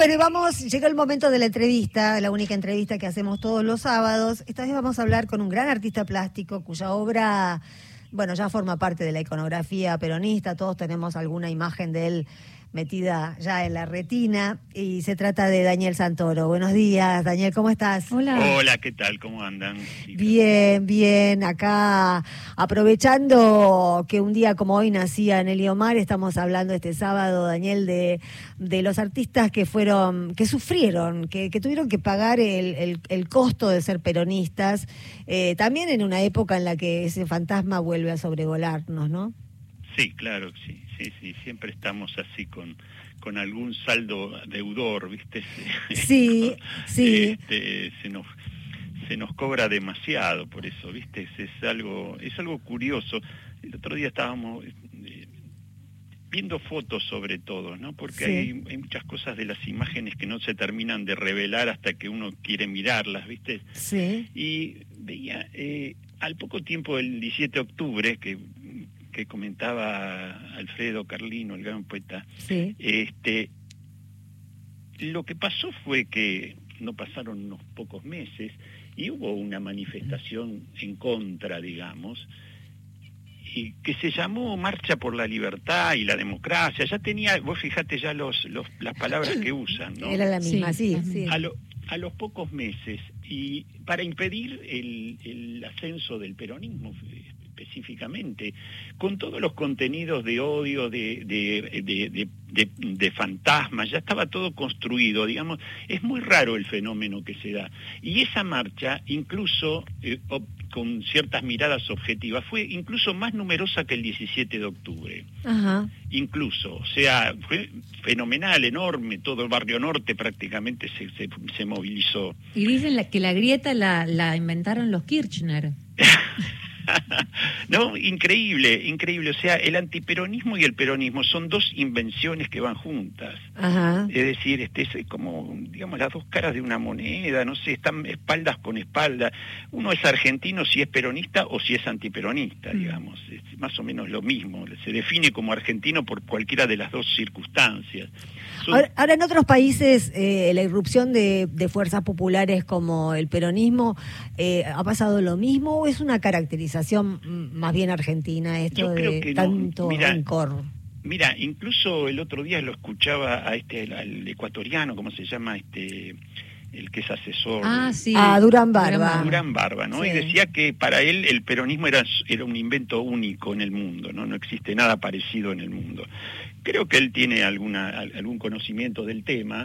Bueno, llegó el momento de la entrevista, la única entrevista que hacemos todos los sábados. Esta vez vamos a hablar con un gran artista plástico cuya obra, bueno, ya forma parte de la iconografía peronista. Todos tenemos alguna imagen de él metida ya en la retina, y se trata de Daniel Santoro. Buenos días, Daniel, ¿cómo estás? Hola, ¿qué tal? ¿Cómo andan? Bien, bien. Acá, aprovechando que un día como hoy nacía Nelly Omar, estamos hablando este sábado, Daniel, de los artistas que sufrieron, que tuvieron que pagar el costo de ser peronistas, también en una época en la que ese fantasma vuelve a sobrevolarnos, ¿no? Sí, claro, sí, siempre estamos así con algún saldo deudor, ¿viste? Sí, sí. Se nos cobra demasiado por eso, ¿viste? Es algo curioso. El otro día estábamos viendo fotos sobre todo, ¿no? Porque sí. hay muchas cosas de las imágenes que no se terminan de revelar hasta que uno quiere mirarlas, ¿viste? Sí. Y veía, al poco tiempo del 17 de octubre, que comentaba Alfredo Carlino, el gran poeta, sí. Lo que pasó fue que no pasaron unos pocos meses y hubo una manifestación en contra, digamos, y que se llamó Marcha por la Libertad y la Democracia. Ya tenía, vos fijate ya las palabras que usan, ¿no? Era la misma, sí. A los pocos meses, y para impedir el ascenso del peronismo específicamente, con todos los contenidos de odio, de fantasmas, ya estaba todo construido, digamos. Es muy raro el fenómeno que se da. Y esa marcha, incluso con ciertas miradas objetivas, fue incluso más numerosa que el 17 de octubre. Ajá. Incluso, o sea, fue fenomenal, enorme, todo el barrio norte prácticamente se movilizó. Y dicen que la grieta la inventaron los Kirchner. No, increíble, o sea, el antiperonismo y el peronismo son dos invenciones que van juntas. Ajá. Es decir, es como, digamos, las dos caras de una moneda, no sé, están espaldas con espalda. Uno es argentino si es peronista o si es antiperonista, digamos, es más o menos lo mismo, se define como argentino por cualquiera de las dos circunstancias. Ahora, en otros países, la irrupción de fuerzas populares como el peronismo, ¿ha pasado lo mismo o es una caracterización más bien argentina esto de tanto rencor? Mira, incluso el otro día lo escuchaba al ecuatoriano, ¿cómo se llama? El que es asesor. Sí. Durán Barba. Durán Barba, ¿no? Sí. Y decía que para él el peronismo era un invento único en el mundo, ¿no? No existe nada parecido en el mundo. Creo que él tiene algún conocimiento del tema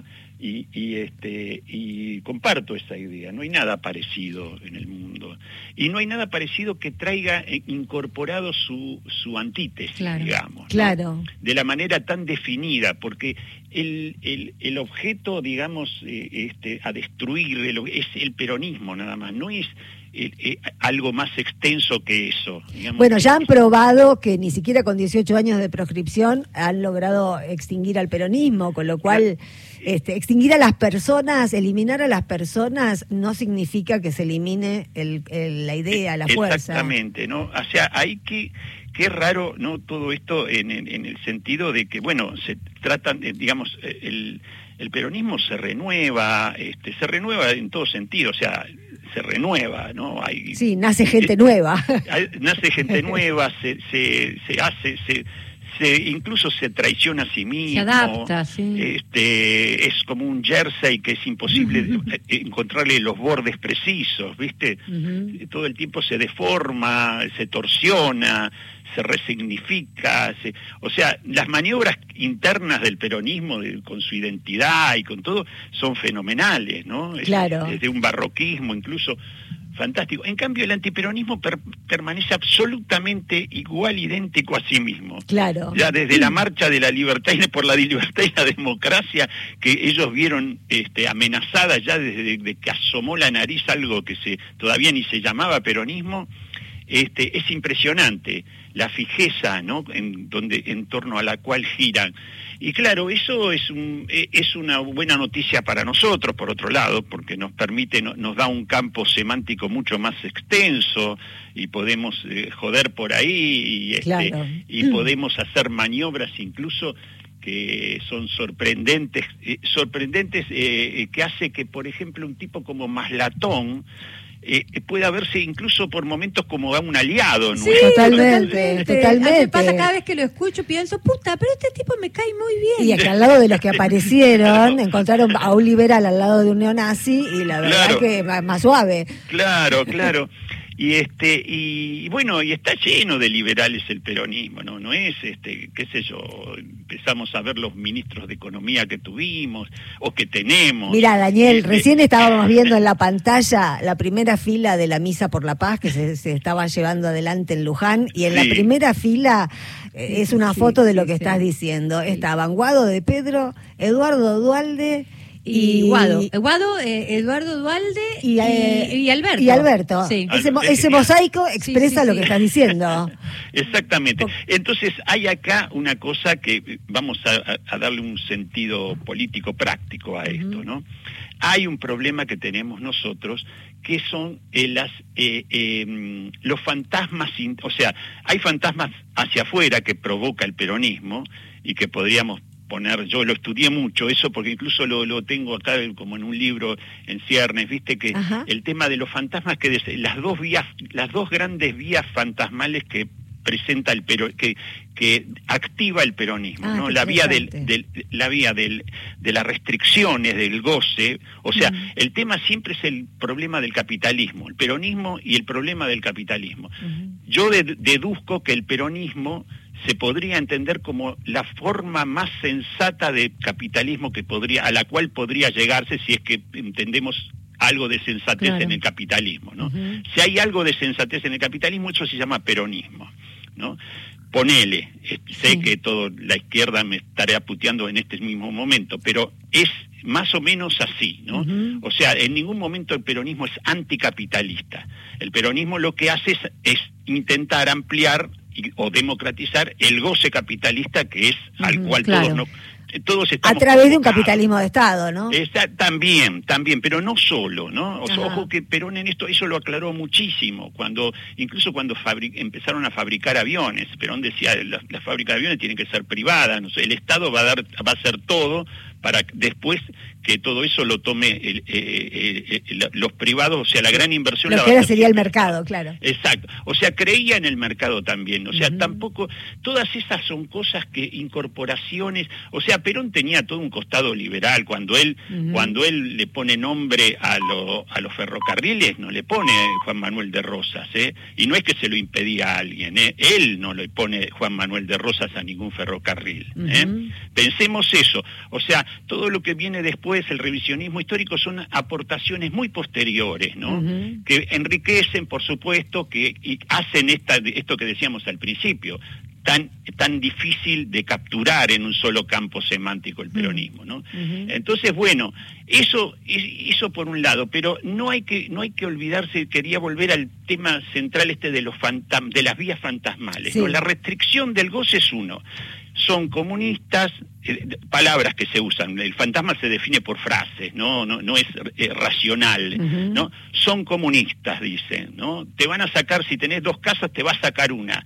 y comparto esa idea. No hay nada parecido en el mundo. Y no hay nada parecido que traiga incorporado su antítesis, claro, digamos, ¿no? Claro. De la manera tan definida, porque el objeto, digamos, a destruir es el peronismo nada más, no es algo más extenso que eso. Digamos. Bueno, ya han probado que ni siquiera con 18 años de proscripción han logrado extinguir al peronismo, con lo cual extinguir a las personas, eliminar a las personas no significa que se elimine la idea, la fuerza. Exactamente, ¿no? O sea, hay que... Qué raro, ¿no? Todo esto en el sentido de que, bueno, se tratan, digamos, el peronismo se renueva en todo sentido, o sea, se renueva, ¿no? Sí, nace gente nueva. Nace gente nueva, incluso se traiciona a sí mismo. Se adapta, sí. Es como un jersey que es imposible encontrarle los bordes precisos, ¿viste? Uh-huh. Todo el tiempo se deforma, se torsiona, se resignifica, o sea, las maniobras internas del peronismo con su identidad y con todo son fenomenales, ¿no? Claro. Desde un barroquismo incluso fantástico. En cambio, el antiperonismo permanece absolutamente igual, idéntico a sí mismo. Claro. Ya desde la marcha de la libertad y por la libertad y la democracia que ellos vieron amenazada ya desde que asomó la nariz algo que todavía ni se llamaba peronismo, es impresionante la fijeza, ¿no? En torno a la cual giran. Y claro, eso es una buena noticia para nosotros, por otro lado, porque nos permite, nos da un campo semántico mucho más extenso y podemos joder por ahí claro. y podemos hacer maniobras incluso que son sorprendentes, que hace que, por ejemplo, un tipo como Maslatón pueda verse incluso por momentos como un aliado nuestro. Sí, totalmente. A mí me pasa cada vez que lo escucho, pienso, puta, pero este tipo me cae muy bien. Y acá al lado de los que aparecieron, encontraron a un liberal al lado de un neonazi y la verdad que más suave. Claro. Y bueno, y está lleno de liberales el peronismo, no es qué sé yo, empezamos a ver los ministros de economía que tuvimos o que tenemos. Mira, Daniel, recién estábamos viendo en la pantalla la primera fila de la Misa por la Paz que se estaba llevando adelante en Luján, y en la primera fila es una foto de lo que estás diciendo. Estaban Guado de Pedro, Eduardo Duhalde y Guado, Eduardo Duhalde y Alberto. Y Alberto. Sí. Ese mosaico expresa lo que estás diciendo. Exactamente. Entonces hay acá una cosa que vamos a darle un sentido político práctico a esto, ¿no? Hay un problema que tenemos nosotros, que son los fantasmas, o sea, hay fantasmas hacia afuera que provoca el peronismo y que podríamos yo lo estudié mucho eso, porque incluso lo tengo acá como en un libro en ciernes, viste que el tema de los fantasmas, que las dos grandes vías fantasmales que presenta que activa el peronismo, ¿no? La vía de las restricciones, del goce, o sea, el tema siempre es el problema del capitalismo, el peronismo y el problema del capitalismo. Yo deduzco que el peronismo se podría entender como la forma más sensata de capitalismo a la cual podría llegarse, si es que entendemos algo de sensatez en el capitalismo, ¿no? Si hay algo de sensatez en el capitalismo, eso se llama peronismo, ¿no? Ponele, sé que toda la izquierda me estará puteando en este mismo momento, pero es más o menos así, ¿no? O sea, en ningún momento el peronismo es anticapitalista. El peronismo lo que hace es intentar ampliar o democratizar el goce capitalista, que es al cual todos estamos a través de un capitalismo de Estado, ¿no? También, pero no solo, ¿no? Ojo que Perón en eso lo aclaró muchísimo, incluso cuando empezaron a fabricar aviones. Perón decía, las fábricas de aviones tienen que ser privadas, no sé, el Estado va a hacer todo para después que todo eso lo tome los privados, o sea, la gran inversión. Lo que ahora sería el mercado, claro. Exacto, o sea, creía en el mercado también, o sea, tampoco, todas esas son cosas incorporaciones, o sea, Perón tenía todo un costado liberal, cuando él le pone nombre a los ferrocarriles, no le pone Juan Manuel de Rosas, y no es que se lo impedía a alguien, él no le pone Juan Manuel de Rosas a ningún ferrocarril, Pensemos eso, o sea, todo lo que viene después, el revisionismo histórico, son aportaciones muy posteriores, ¿no? Que enriquecen, por supuesto, y hacen esto que decíamos al principio, tan difícil de capturar en un solo campo semántico el peronismo, ¿no? Entonces, bueno, eso por un lado, pero no hay que olvidarse, quería volver al tema central de las vías fantasmales, ¿no? La restricción del goce es uno. Son comunistas, palabras que se usan, el fantasma se define por frases, no es racional, ¿no? Son comunistas, dicen, ¿no? Te van a sacar, si tenés 2 casas, te va a sacar una.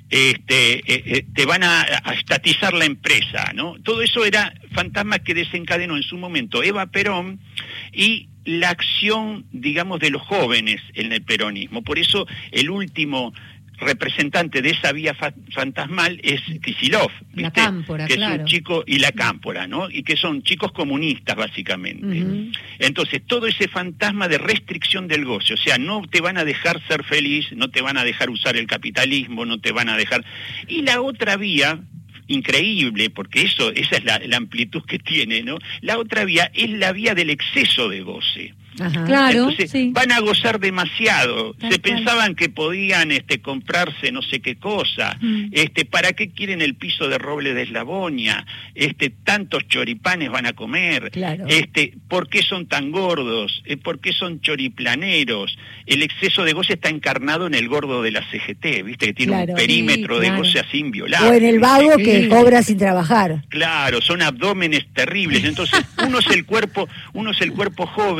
Te van a estatizar la empresa, ¿no? Todo eso era fantasmas que desencadenó en su momento Eva Perón y la acción, digamos, de los jóvenes en el peronismo. Por eso el último representante de esa vía fantasmal es Kicillof, ¿viste? La Cámpora, que es un chico, y la Cámpora, ¿no? Y que son chicos comunistas, básicamente. Entonces, todo ese fantasma de restricción del goce, o sea, no te van a dejar ser feliz, no te van a dejar usar el capitalismo, no te van a dejar... Y la otra vía, increíble, porque esa es la amplitud que tiene, ¿no? La otra vía es la vía del exceso de goce. Claro, entonces, van a gozar demasiado. Se pensaban que podían comprarse no sé qué cosa. ¿Para qué quieren el piso de roble de Eslavonia? Tantos choripanes van a comer. Claro. ¿Por qué son tan gordos? ¿Por qué son choriplaneros? El exceso de goce está encarnado en el gordo de la CGT, ¿viste? Que tiene un perímetro de goce así inviolable. O en el vago que cobra sin trabajar. Claro, son abdómenes terribles. Entonces, uno es el cuerpo joven,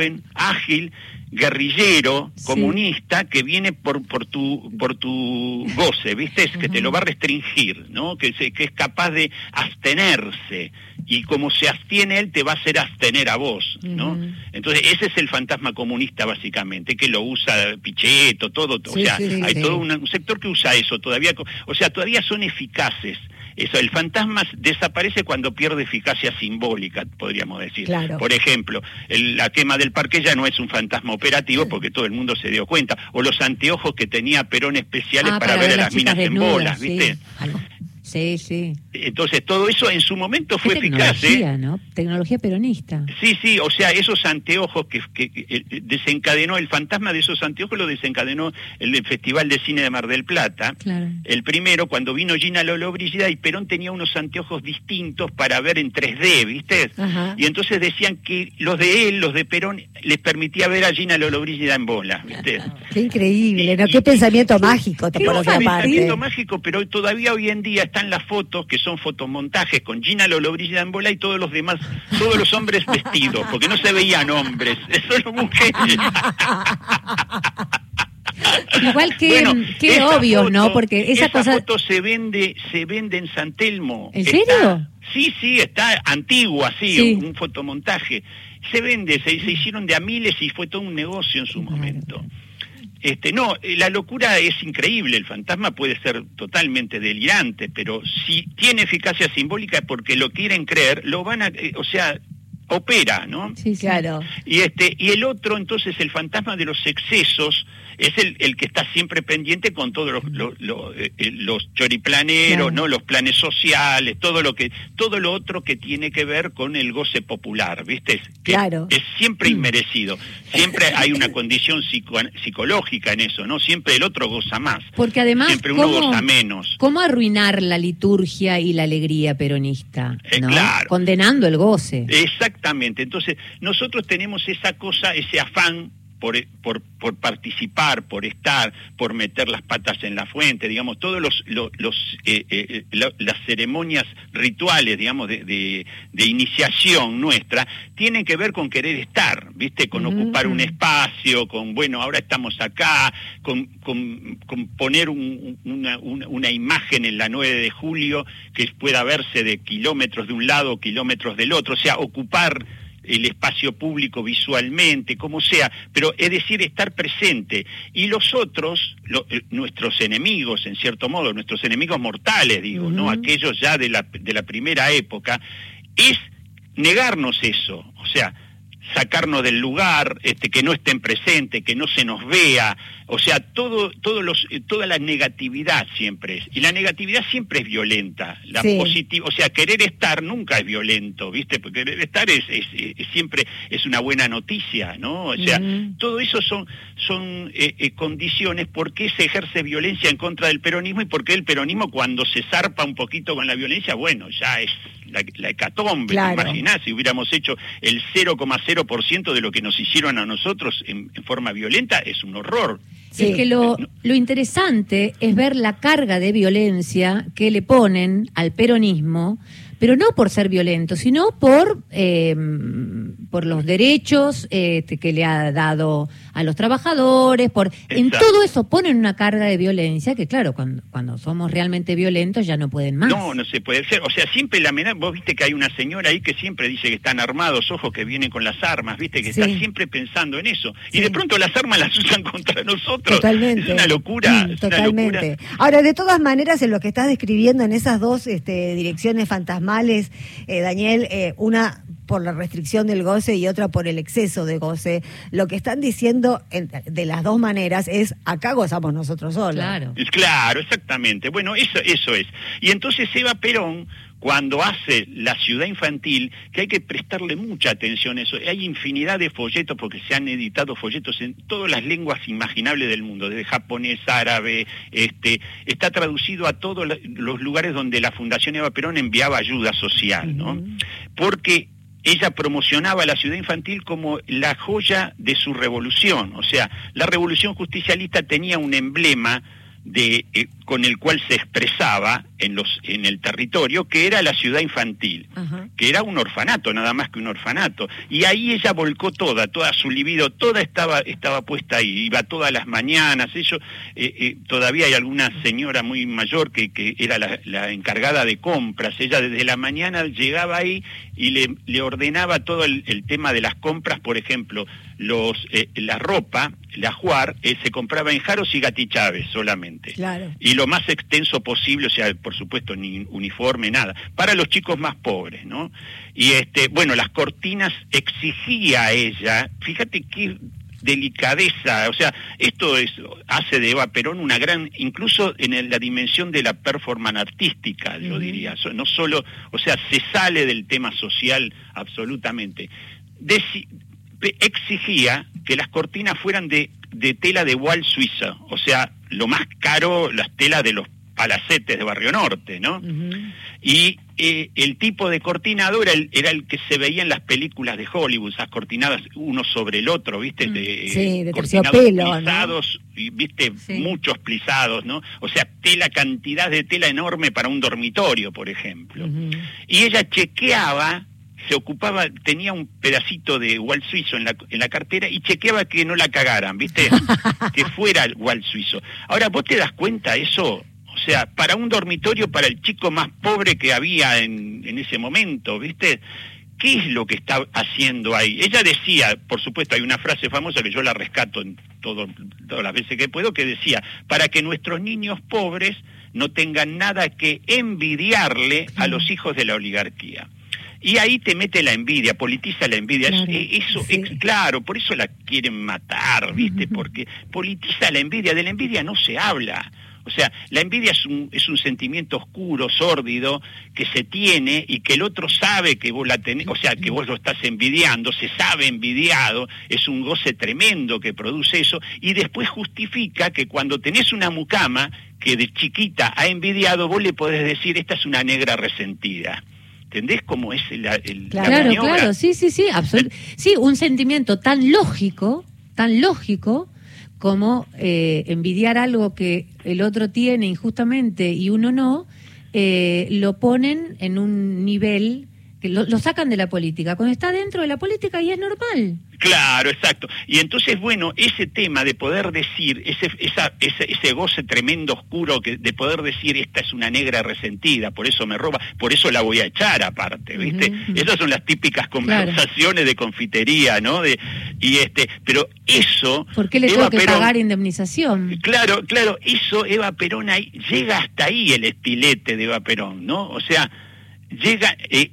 ágil, guerrillero, Sí. comunista, que viene por tu goce, ¿viste? Es que te lo va a restringir, ¿no? Que es capaz de abstenerse, y como se abstiene él, te va a hacer abstener a vos, ¿no? Entonces, ese es el fantasma comunista, básicamente, que lo usa Pichetto, todo, Sí, o sea, sí, hay sí. todo un sector que usa eso todavía, o sea, todavía son eficaces. Eso, el fantasma desaparece cuando pierde eficacia simbólica, podríamos decir. Claro. Por ejemplo, la quema del parque ya no es un fantasma operativo porque todo el mundo se dio cuenta. O los anteojos que tenía Perón especiales para ver a las minas en desnudas, bolas, ¿viste? Sí, sí. Entonces, todo eso en su momento Qué fue eficaz, tecnología, ¿no? Tecnología peronista. Sí, o sea, esos anteojos que desencadenó, el fantasma de esos anteojos lo desencadenó el Festival de Cine de Mar del Plata. Claro. El primero, cuando vino Gina Lollobrigida, y Perón tenía unos anteojos distintos para ver en 3D, ¿viste? Ajá. Y entonces decían que los de él, los de Perón, les permitía ver a Gina Lollobrigida en bola, ¿viste? Qué increíble, ¿no? Y- Qué pensamiento mágico, qué por otra parte. Pensamiento mágico, pero todavía hoy en día están las fotos, que son fotomontajes con Gina Lollobrigida en bola y todos los demás, todos los hombres vestidos, porque no se veían hombres, solo mujeres. Igual que, Bueno, qué esa obvio, foto- ¿no? Porque esa cosa... foto se vende en San Telmo. ¿En serio? Sí, está antigua, Sí. un fotomontaje. Se vende, se hicieron de a miles y fue todo un negocio en su momento. No, la locura es increíble, el fantasma puede ser totalmente delirante, pero si tiene eficacia simbólica porque lo quieren creer, lo van a, o sea, opera, ¿no? Sí, sí. Claro. Y y el otro, entonces, el fantasma de los excesos, es el que está siempre pendiente con todos los choriplaneros, Claro. ¿no? Los planes sociales, todo lo otro que tiene que ver con el goce popular, ¿viste? Que Claro. es siempre inmerecido. Siempre hay una condición psicológica en eso, ¿no? Siempre el otro goza más. Porque además, Siempre uno goza menos. ¿cómo arruinar la liturgia y la alegría peronista? ¿No? Claro. Condenando el goce. Exactamente. Entonces, nosotros tenemos esa cosa, ese afán por participar, por estar, por meter las patas en la fuente, digamos, todos las ceremonias rituales, digamos, de iniciación nuestra, tienen que ver con querer estar, ¿viste? Con ocupar un espacio, con, bueno, ahora estamos acá, con poner una imagen en la 9 de julio que pueda verse de kilómetros de un lado, kilómetros del otro, o sea, ocupar el espacio público visualmente, como sea, pero es decir, estar presente. Y los otros, nuestros enemigos, en cierto modo, nuestros enemigos mortales, digo, ¿no? Aquellos ya de la primera época, es negarnos eso, o sea, sacarnos del lugar, que no estén presentes, que no se nos vea, o sea, toda la negatividad siempre es, y la negatividad siempre es violenta, la Sí. positiva, o sea, querer estar nunca es violento, ¿viste? Porque querer estar es siempre es una buena noticia, ¿no? O sea, todo eso son condiciones por qué se ejerce violencia en contra del peronismo y por qué el peronismo, cuando se zarpa un poquito con la violencia, bueno, ya es la hecatombe. Claro. ¿Te imaginás si hubiéramos hecho el 0,0% de lo que nos hicieron a nosotros en forma violenta? Es un horror. Sí. Es que lo interesante es ver la carga de violencia que le ponen al peronismo, pero no por ser violento, sino por los derechos que le ha dado a los trabajadores, en Exacto. todo eso ponen una carga de violencia que, claro, cuando somos realmente violentos ya no pueden más. No se puede ser. O sea, siempre la amenaza. Vos viste que hay una señora ahí que siempre dice que están armados, ojos que vienen con las armas, viste que Sí. está siempre pensando en eso. Sí. Y de pronto las armas las usan contra nosotros. Totalmente. Es una locura. Es una Totalmente. locura. Ahora, de todas maneras, en lo que estás describiendo en esas dos direcciones fantasmales, Daniel, una por la restricción del goce y otra por el exceso de goce, lo que están diciendo de las dos maneras es: acá gozamos nosotros solos. Claro. Claro, exactamente. Bueno, eso es. Y entonces Eva Perón, cuando hace la ciudad infantil, que hay que prestarle mucha atención a eso, hay infinidad de folletos, porque se han editado folletos en todas las lenguas imaginables del mundo, desde japonés, árabe, está traducido a todos los lugares donde la Fundación Eva Perón enviaba ayuda social, ¿no? Porque ella promocionaba la ciudad infantil como la joya de su revolución, o sea, la revolución justicialista tenía un emblema con el cual se expresaba en el territorio, que era la ciudad infantil, que era un orfanato, nada más que un orfanato. Y ahí ella volcó toda su libido, toda estaba puesta ahí, iba todas las mañanas. Todavía hay alguna señora muy mayor que era la encargada de compras. Ella desde la mañana llegaba ahí y le ordenaba todo el tema de las compras. Por ejemplo, la ropa, la ajuar, se compraba en Jaros y Gatichaves solamente. Claro. Y lo más extenso posible, o sea, por supuesto, ni uniforme, nada, para los chicos más pobres, ¿no? Y bueno, las cortinas exigía ella, fíjate qué delicadeza, o sea, esto hace de Eva Perón una gran, incluso en la dimensión de la performance artística, yo diría, no solo, o sea, se sale del tema social absolutamente. Exigía que las cortinas fueran de tela de voile suiza, o sea, lo más caro, las telas de los palacetes de Barrio Norte, ¿no? Y el tipo de cortinado era el que se veía en las películas de Hollywood, esas cortinadas uno sobre el otro, ¿viste? De cortinados terciopelo, plisados, ¿no? Y, ¿viste? Sí. Muchos plisados, ¿no? O sea, cantidad de tela enorme para un dormitorio, por ejemplo. Y ella chequeaba, se ocupaba, tenía un pedacito de voile suizo en la cartera y chequeaba que no la cagaran, ¿viste? Que fuera el voile suizo. Ahora, ¿vos te das cuenta eso? O sea, para un dormitorio, para el chico más pobre que había en ese momento, ¿viste? ¿Qué es lo que está haciendo ahí? Ella decía, por supuesto, hay una frase famosa que yo la rescato en todas las veces que puedo, que decía, para que nuestros niños pobres no tengan nada que envidiarle a los hijos de la oligarquía. Y ahí te mete la envidia, politiza la envidia. Claro, claro, por eso la quieren matar, ¿viste? Porque politiza la envidia, de la envidia no se habla. O sea, la envidia es un sentimiento oscuro, sórdido, que se tiene y que el otro sabe que vos la tenés, o sea, que vos lo estás envidiando, se sabe envidiado, es un goce tremendo que produce eso, y después justifica que cuando tenés una mucama que de chiquita ha envidiado, vos le podés decir, esta es una negra resentida. ¿Entendés cómo es Claro, sí, sí, un sentimiento tan lógico como envidiar algo que el otro tiene injustamente y uno no, lo ponen en un nivel que lo sacan de la política. Cuando está dentro de la política y es normal. Claro, exacto. Y entonces, bueno, ese tema de poder decir, ese goce tremendo oscuro de poder decir, esta es una negra resentida, por eso me roba, por eso la voy a echar aparte, ¿viste? Esas son las típicas conversaciones de confitería, ¿no? Pero eso... ¿Por qué le tengo que pagar indemnización? Claro, eso Eva Perón llega hasta ahí el estilete de Eva Perón, ¿no? O sea, llega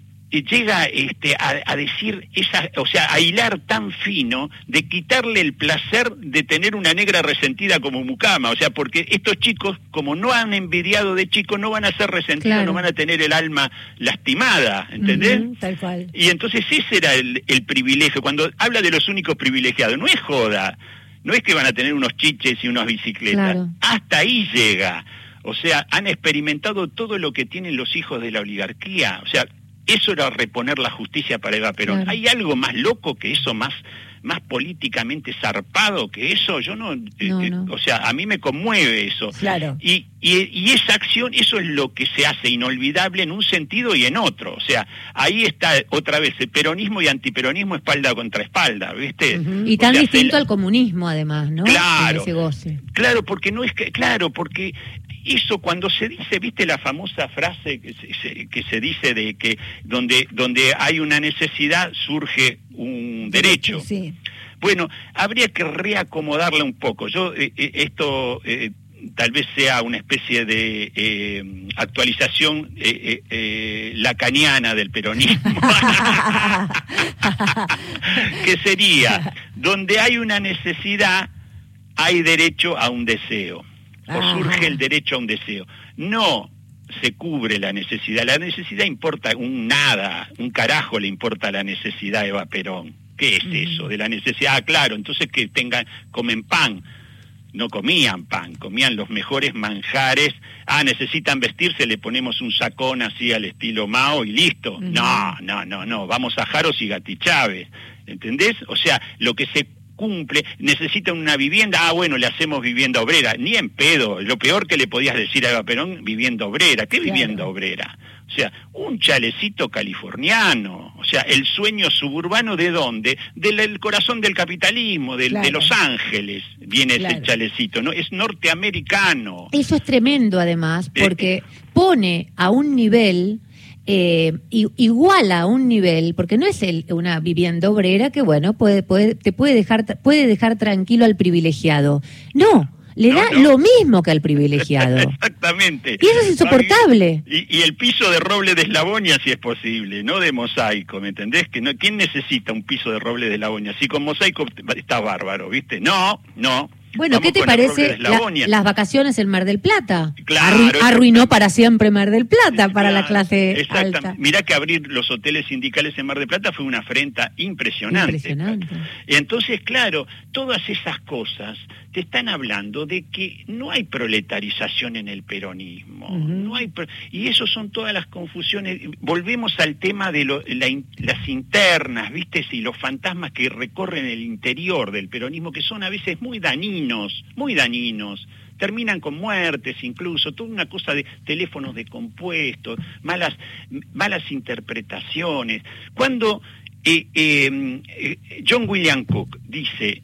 a decir o sea, a hilar tan fino de quitarle el placer de tener una negra resentida como mucama, o sea, porque estos chicos, como no han envidiado de chicos, no van a ser resentidos, no van a tener el alma lastimada, ¿entendés? Tal cual. Y entonces ese era el privilegio. Cuando habla de los únicos privilegiados, no es joda, no es que van a tener unos chiches y unas bicicletas, hasta ahí llega. O sea, han experimentado todo lo que tienen los hijos de la oligarquía, o sea, eso era reponer la justicia para Eva Perón. Claro. ¿Hay algo más loco que eso, más políticamente zarpado que eso? Yo no. O sea, a mí me conmueve eso. Claro. Y esa acción, eso es lo que se hace inolvidable en un sentido y en otro. O sea, ahí está otra vez el peronismo y antiperonismo espalda contra espalda, ¿viste? Y tan distinto al comunismo, además, ¿no? Claro. Ese goce. Claro, porque no es que. Claro, porque. Eso cuando se dice, ¿viste la famosa frase que se dice de que donde hay una necesidad surge un derecho? Sí. Bueno, habría que reacomodarla un poco. Esto tal vez sea una especie de actualización lacaniana del peronismo. Que sería, donde hay una necesidad, hay derecho a un deseo. O surge el derecho a un deseo. No se cubre la necesidad. La necesidad importa un carajo le importa la necesidad a Eva Perón. ¿Qué es eso de la necesidad? Claro, entonces que comen pan. No comían pan, comían los mejores manjares. Necesitan vestirse, le ponemos un sacón así al estilo Mao y listo. No, vamos a Jaros y Gatichaves. ¿Entendés? O sea, lo que se cumple, necesitan una vivienda, bueno, le hacemos vivienda obrera, ni en pedo, lo peor que le podías decir a Eva Perón, vivienda obrera, ¿qué vivienda obrera? O sea, un chalecito californiano, o sea, el sueño suburbano ¿de dónde? Del corazón del capitalismo, de Los Ángeles viene ese chalecito, ¿no? Es norteamericano. Eso es tremendo además, porque pone a un nivel... iguala a un nivel, porque no es una vivienda obrera que bueno puede dejar tranquilo al privilegiado. No, le da lo mismo que al privilegiado. Exactamente. Y eso es insoportable. Y el piso de roble de Eslabonia, si es posible, no de mosaico, ¿me entendés? Que no, ¿quién necesita un piso de roble de Eslabonia? Si con mosaico está bárbaro, ¿viste? No. Bueno, ¿qué te parece las vacaciones en Mar del Plata? Claro, arruinó para siempre Mar del Plata para la clase alta. Mirá que abrir los hoteles sindicales en Mar del Plata fue una afrenta impresionante. Entonces, claro, todas esas cosas te están hablando de que no hay proletarización en el peronismo. No hay y eso son todas las confusiones. Volvemos al tema de las internas, ¿viste? Y los fantasmas que recorren el interior del peronismo, que son a veces muy dañinos, terminan con muertes incluso, toda una cosa de teléfonos descompuestos, malas interpretaciones. Cuando John William Cook dice,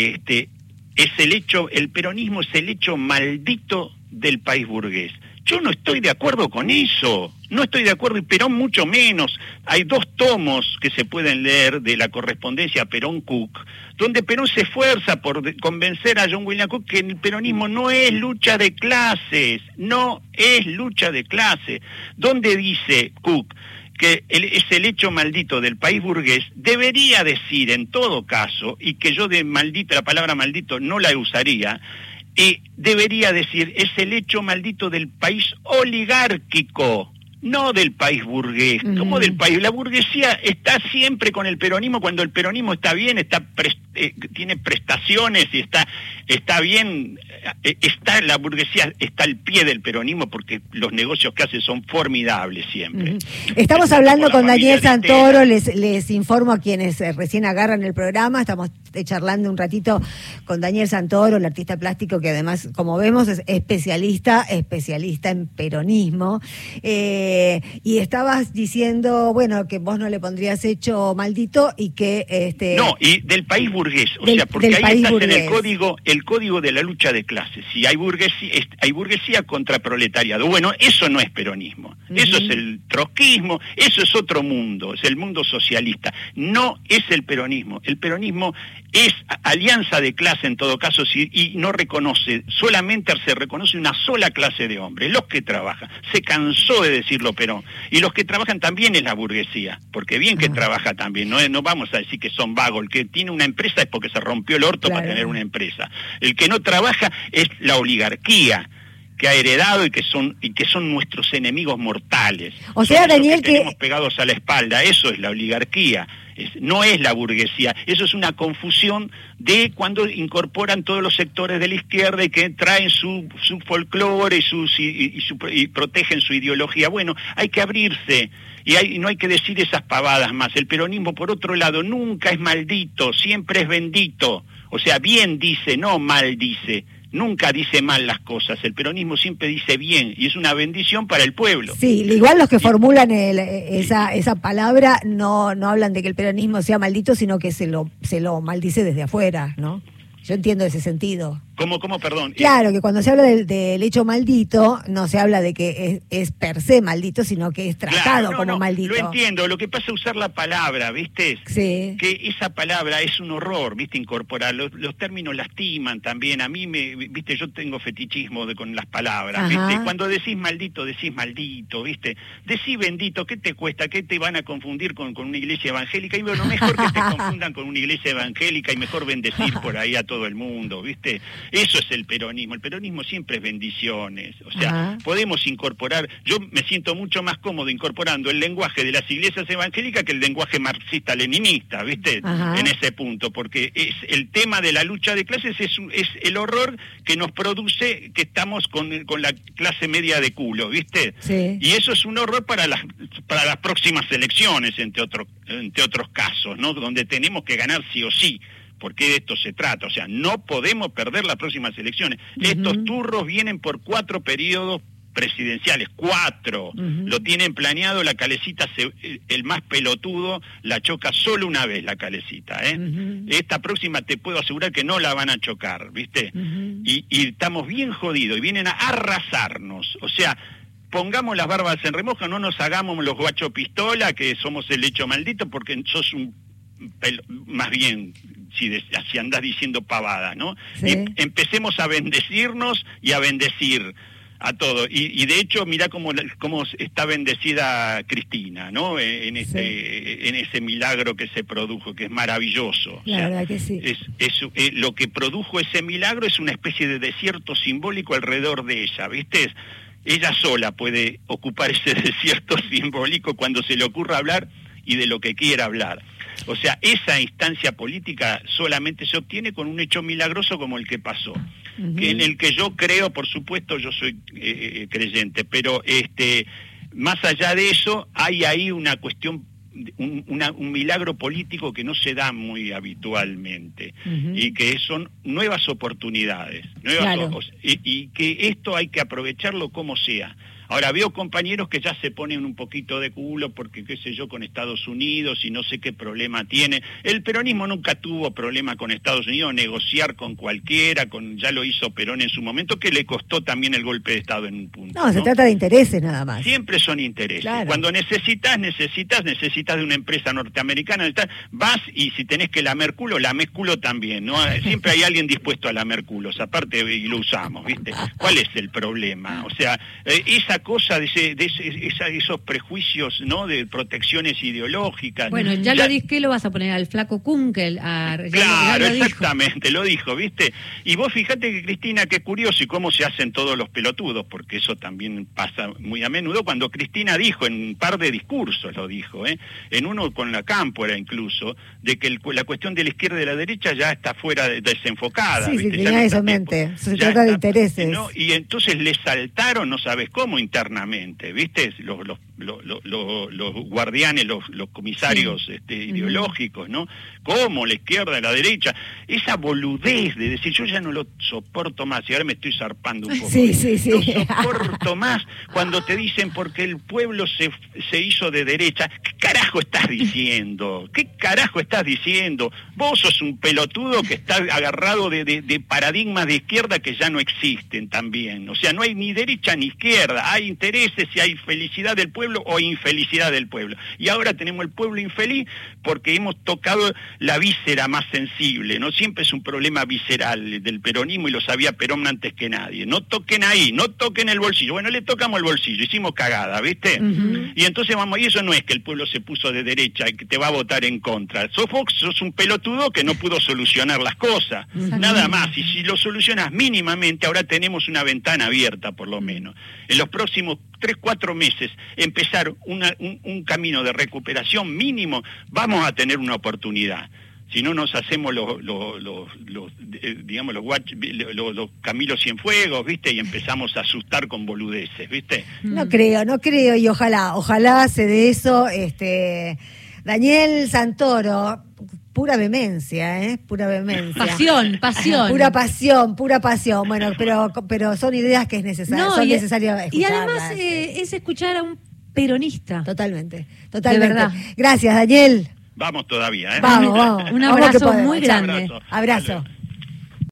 el peronismo es el hecho maldito del país burgués. Yo no estoy de acuerdo con eso, no estoy de acuerdo, y Perón mucho menos. Hay 2 tomos que se pueden leer de la correspondencia Perón-Cook, donde Perón se esfuerza por convencer a John William Cook que el peronismo no es lucha de clases, donde dice Cook que es el hecho maldito del país burgués, debería decir en todo caso, y que yo de maldito, la palabra maldito no la usaría, debería decir, es el hecho maldito del país oligárquico, no del país burgués, como del país. La burguesía está siempre con el peronismo cuando el peronismo está bien, tiene prestaciones y está bien, la burguesía está al pie del peronismo porque los negocios que hace son formidables siempre. Estamos hablando con Daniel Santoro, les informo a quienes recién agarran el programa, estamos charlando un ratito con Daniel Santoro, el artista plástico que además, como vemos, es especialista en peronismo. Y estabas diciendo, bueno, que vos no le pondrías hecho maldito y que... No, y del país burgués, porque ahí estás burgués. En el código de la lucha de clases. Si hay burguesía contra proletariado. Bueno, eso no es peronismo. Eso es el trotskismo, eso es otro mundo, es el mundo socialista. No es el peronismo. El peronismo es alianza de clase en todo caso, y no reconoce, solamente se reconoce una sola clase de hombres, los que trabajan. Se cansó de decirlo Perón. Y los que trabajan también es la burguesía, porque bien que trabaja también, no vamos a decir que son vagos. El que tiene una empresa es porque se rompió el orto para tener una empresa. El que no trabaja es la oligarquía, que ha heredado y que son nuestros enemigos mortales. O sea, Daniel, que tenemos pegados a la espalda, eso es la oligarquía. No es la burguesía, eso es una confusión de cuando incorporan todos los sectores de la izquierda y que traen su folclore y protegen su ideología. Bueno, hay que abrirse y no hay que decir esas pavadas más. El peronismo, por otro lado, nunca es maldito, siempre es bendito. O sea, bien dice, no mal dice. Nunca dice mal las cosas, el peronismo siempre dice bien, y es una bendición para el pueblo. Sí, igual los que formulan esa palabra no hablan de que el peronismo sea maldito, sino que se lo maldice desde afuera, ¿no? Yo entiendo ese sentido. ¿Cómo, perdón? Claro, que cuando se habla del hecho maldito, no se habla de que es per se maldito, sino que es tratado como maldito. Lo entiendo, lo que pasa es usar la palabra, ¿viste? Sí. Que esa palabra es un horror, ¿viste? Incorporar. Los términos lastiman también. A mí, ¿viste? Yo tengo fetichismo con las palabras, ¿viste? Cuando decís maldito, ¿viste? Decí bendito, ¿qué te cuesta? ¿Qué te van a confundir con una iglesia evangélica? Y bueno, mejor que te confundan con una iglesia evangélica y mejor bendecir por ahí a todo el mundo, ¿viste? Eso es el peronismo. El peronismo siempre es bendiciones. O sea, podemos incorporar... Yo me siento mucho más cómodo incorporando el lenguaje de las iglesias evangélicas que el lenguaje marxista-leninista, ¿viste? En ese punto, porque es el tema de la lucha de clases es el horror que nos produce que estamos con la clase media de culo, ¿viste? Sí. Y eso es un horror para las próximas elecciones, entre otros casos, ¿no? Donde tenemos que ganar sí o sí. porque de esto se trata. O sea, no podemos perder las próximas elecciones. Estos turros vienen por 4 periodos presidenciales, 4. Lo tienen planeado, la Calecita, el más pelotudo, la choca solo una vez la Calecita, Esta próxima te puedo asegurar que no la van a chocar, ¿viste? Y estamos bien jodidos, y vienen a arrasarnos, o sea, pongamos las barbas en remojo, no nos hagamos los guachos pistola, que somos el hecho maldito, porque sos más bien, si andás diciendo pavada, ¿no? Sí. Empecemos a bendecirnos y a bendecir a todo, y de hecho mirá cómo está bendecida Cristina, ¿no? En ese milagro que se produjo, que es maravilloso. La verdad que sí. Lo que produjo ese milagro es una especie de desierto simbólico alrededor de ella, ¿viste? Ella sola puede ocupar ese desierto simbólico cuando se le ocurra hablar y de lo que quiera hablar. O sea, esa instancia política solamente se obtiene con un hecho milagroso como el que pasó, que en el que yo creo, por supuesto, yo soy creyente, pero más allá de eso, hay ahí una cuestión, un milagro político que no se da muy habitualmente, y que son nuevas oportunidades, y que esto hay que aprovecharlo como sea. Ahora, veo compañeros que ya se ponen un poquito de culo porque, qué sé yo, con Estados Unidos y no sé qué problema tiene. El peronismo nunca tuvo problema con Estados Unidos, negociar con cualquiera, ya lo hizo Perón en su momento, que le costó también el golpe de Estado en un punto. No, se trata de intereses nada más. Siempre son intereses. Claro. Cuando necesitas de una empresa norteamericana, vas y si tenés que lamer culo también, ¿no? Siempre hay alguien dispuesto a lamer culos, aparte, y lo usamos, ¿viste? ¿Cuál es el problema? O sea, esa cosa de esos prejuicios, ¿no? De protecciones ideológicas. Bueno, ya lo dije, ¿qué lo vas a poner? Al flaco Kunkel. Claro, exactamente, lo dijo, ¿viste? Y vos fíjate que, Cristina, qué curioso y cómo se hacen todos los pelotudos, porque eso también pasa muy a menudo, cuando Cristina dijo, en un par de discursos lo dijo, en uno con la Cámpora incluso, de que la cuestión de la izquierda y de la derecha ya está fuera desenfocada. Sí, ¿viste? sí, tenía eso en mente. Se trata de intereses. ¿no? Y entonces le saltaron, no sabes cómo, internamente, ¿viste? Los guardianes, los comisarios ideológicos, ¿no? ¿Cómo? La izquierda, la derecha. Esa boludez de decir, yo ya no lo soporto más, y ahora me estoy zarpando un poco. Sí. No soporto más cuando te dicen porque el pueblo se hizo de derecha. ¿Qué carajo estás diciendo? ¿Qué carajo estás diciendo? Vos sos un pelotudo que está agarrado de paradigmas de izquierda que ya no existen también. O sea, no hay ni derecha ni izquierda, hay intereses y hay felicidad del pueblo o infelicidad del pueblo. Y ahora tenemos el pueblo infeliz porque hemos tocado la víscera más sensible, ¿no? Siempre es un problema visceral del peronismo y lo sabía Perón antes que nadie. No toquen ahí, no toquen el bolsillo. Bueno, le tocamos el bolsillo, hicimos cagada, ¿viste? Y entonces y eso no es que el pueblo se puso de derecha y que te va a votar en contra. Sos un pelotudo que no pudo solucionar las cosas, nada más. Y si lo solucionas mínimamente, ahora tenemos una ventana abierta por lo menos. En los próximos 3-4 meses empezar un camino de recuperación mínimo, vamos a tener una oportunidad. Si no nos hacemos los Camilo Cienfuegos, ¿viste? Y empezamos a asustar con boludeces, ¿viste? No creo, y ojalá se dé eso. Daniel Santoro, pura vehemencia, pura vehemencia. Pasión. Pura pasión. Bueno, pero son ideas que es necesario, necesario escucharlas. Y además es escuchar a un peronista. Totalmente. De verdad. Gracias, Daniel. Vamos todavía, Vamos. Un abrazo muy grande. Abrazo.